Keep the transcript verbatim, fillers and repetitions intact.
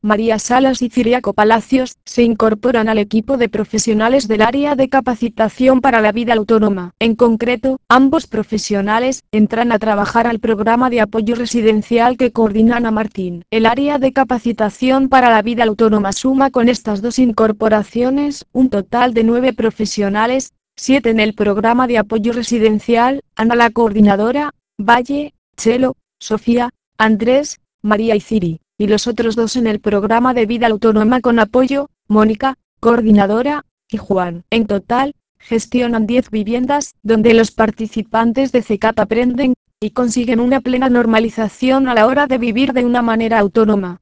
María Salas y Ciriaco Palacios, se incorporan al equipo de profesionales del área de capacitación para la vida autónoma. En concreto, ambos profesionales entran a trabajar al programa de apoyo residencial que coordina Ana Martín. El área de capacitación para la vida autónoma suma con estas dos incorporaciones un total de nueve profesionales, siete en el programa de apoyo residencial, Ana la coordinadora, Valle, Chelo, Sofía, Andrés, María y Ciri, y los otros dos en el programa de vida autónoma con apoyo, Mónica, coordinadora, y Juan. En total, gestionan diez viviendas, donde los participantes de C E C A P aprenden y consiguen una plena normalización a la hora de vivir de una manera autónoma.